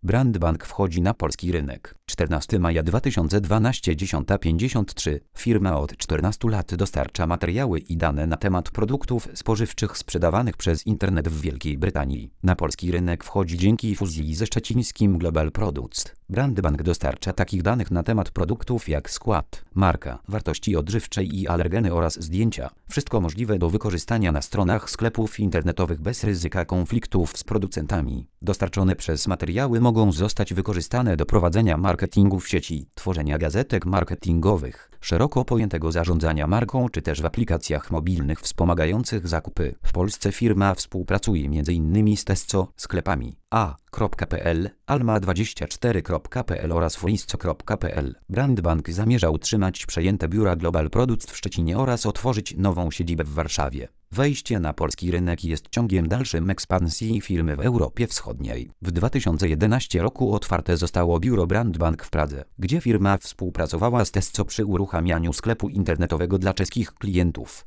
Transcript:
Brandbank wchodzi na polski rynek. 14 maja 2012 10:53. Firma od 14 lat dostarcza materiały i dane na temat produktów spożywczych sprzedawanych przez internet w Wielkiej Brytanii. Na polski rynek wchodzi dzięki fuzji ze szczecińskim Global Products. Brandbank dostarcza takich danych na temat produktów jak skład, marka, wartości odżywczej i alergeny oraz zdjęcia. Wszystko możliwe do wykorzystania na stronach sklepów internetowych bez ryzyka konfliktów z producentami. Dostarczone przez materiały mogą zostać wykorzystane do prowadzenia marketingu w sieci, tworzenia gazetek marketingowych, szeroko pojętego zarządzania marką czy też w aplikacjach mobilnych wspomagających zakupy. W Polsce firma współpracuje m.in. z Tesco, sklepami a.pl, alma24.pl oraz frisco.pl. Brandbank zamierza utrzymać przejęte biura Global Products w Szczecinie oraz otworzyć nową siedzibę w Warszawie. Wejście na polski rynek jest ciągiem dalszym ekspansji firmy w Europie Wschodniej. W 2011 roku otwarte zostało biuro Brandbank w Pradze, gdzie firma współpracowała z Tesco przy uruchamianiu sklepu internetowego dla czeskich klientów.